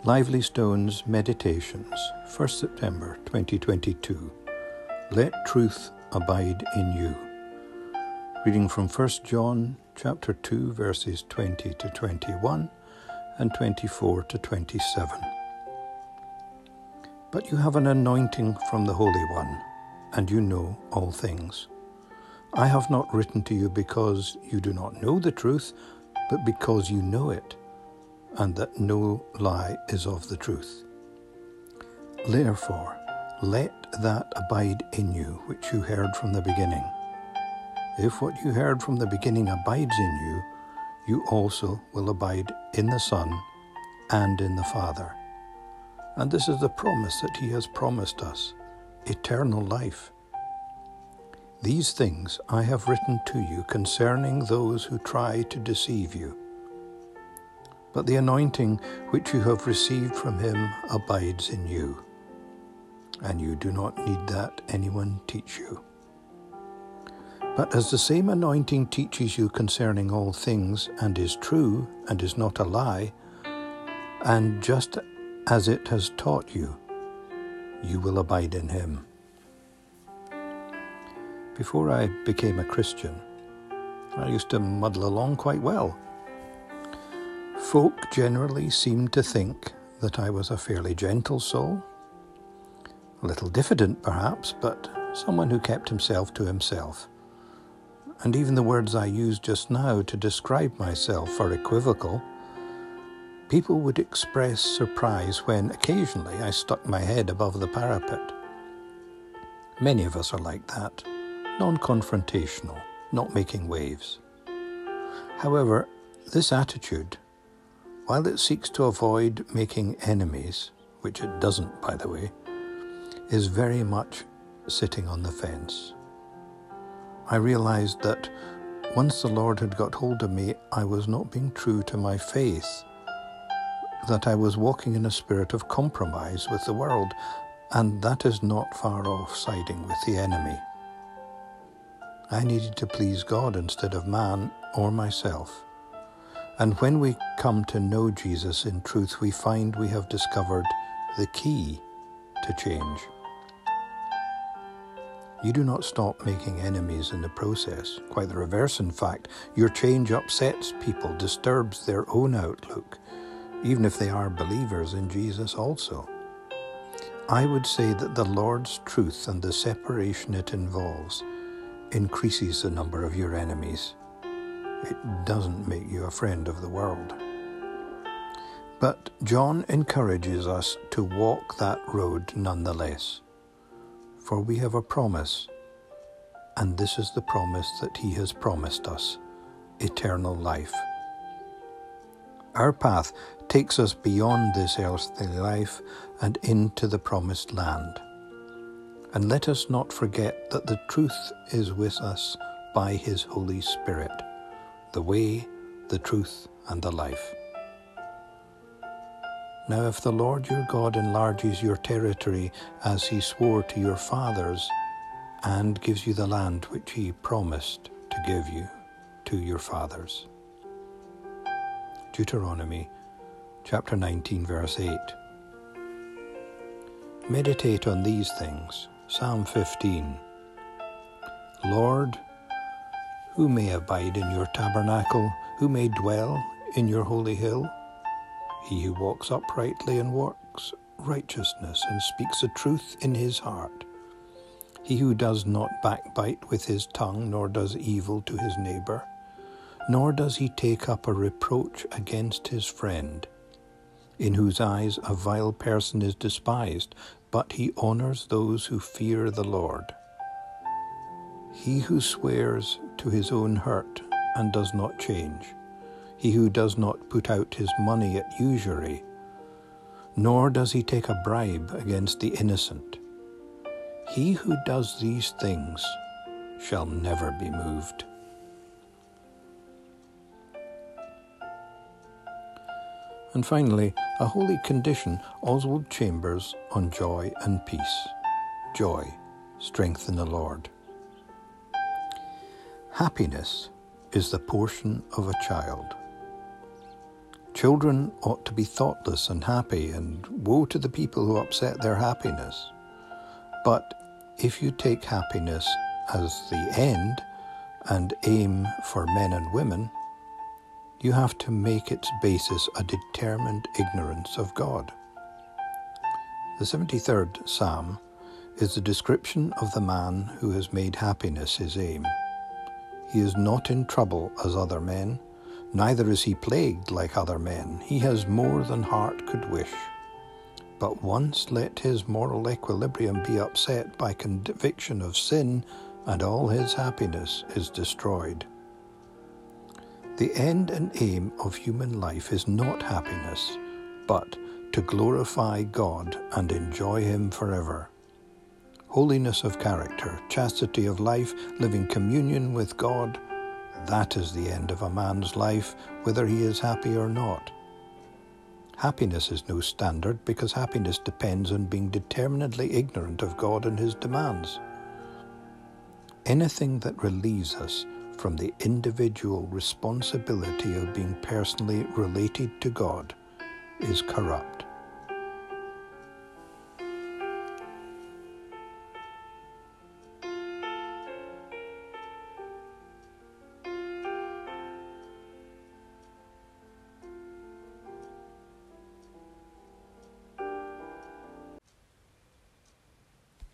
Lively Stones Meditations, 1st September 2022. Let truth abide in you. Reading from 1 John chapter 2, verses 20 to 21 and 24 to 27. But you have an anointing from the Holy One, and you know all things. I have not written to you because you do not know the truth, but because you know it, and that no lie is of the truth. Therefore, let that abide in you which you heard from the beginning. If what you heard from the beginning abides in you, you also will abide in the Son and in the Father. And this is the promise that He has promised us, eternal life. These things I have written to you concerning those who try to deceive you. But the anointing which you have received from Him abides in you, and you do not need that anyone teach you. But as the same anointing teaches you concerning all things, and is true, and is not a lie, and just as it has taught you, you will abide in Him. Before I became a Christian, I used to muddle along quite well. Folk generally seemed to think that I was a fairly gentle soul, a little diffident perhaps, but someone who kept himself to himself. And even the words I used just now to describe myself are equivocal. People would express surprise when occasionally I stuck my head above the parapet. Many of us are like that, non-confrontational, not making waves. However, this attitude, while it seeks to avoid making enemies, which it doesn't, by the way, is very much sitting on the fence. I realized that once the Lord had got hold of me, I was not being true to my faith, that I was walking in a spirit of compromise with the world, and that is not far off siding with the enemy. I needed to please God instead of man or myself. And when we come to know Jesus in truth, we find we have discovered the key to change. You do not stop making enemies in the process. Quite the reverse, in fact. Your change upsets people, disturbs their own outlook, even if they are believers in Jesus also. I would say that the Lord's truth and the separation it involves increases the number of your enemies. It doesn't make you a friend of the world. But John encourages us to walk that road nonetheless. For we have a promise, and this is the promise that He has promised us, eternal life. Our path takes us beyond this earthly life and into the promised land. And let us not forget that the truth is with us by His Holy Spirit, the way, the truth, and the life. Now if the Lord your God enlarges your territory as He swore to your fathers, and gives you the land which He promised to give you to your fathers. Deuteronomy chapter 19, verse 8. Meditate on these things. Psalm 15. Lord, who may abide in your tabernacle? Who may dwell in your holy hill? He who walks uprightly and works righteousness and speaks the truth in his heart. He who does not backbite with his tongue, nor does evil to his neighbour, nor does he take up a reproach against his friend, in whose eyes a vile person is despised, but he honours those who fear the Lord. He who swears to his own hurt and does not change, he who does not put out his money at usury, nor does he take a bribe against the innocent. He who does these things shall never be moved. And finally, a holy condition, Oswald Chambers, on joy and peace. Joy, strength in the Lord. Happiness is the portion of a child. Children ought to be thoughtless and happy, and woe to the people who upset their happiness. But if you take happiness as the end and aim for men and women, you have to make its basis a determined ignorance of God. The 73rd Psalm is the description of the man who has made happiness his aim. He is not in trouble as other men, neither is he plagued like other men. He has more than heart could wish. But once let his moral equilibrium be upset by conviction of sin, and all his happiness is destroyed. The end and aim of human life is not happiness, but to glorify God and enjoy Him forever. Holiness of character, chastity of life, living communion with God, that is the end of a man's life, whether he is happy or not. Happiness is no standard, because happiness depends on being determinedly ignorant of God and His demands. Anything that relieves us from the individual responsibility of being personally related to God is corrupt.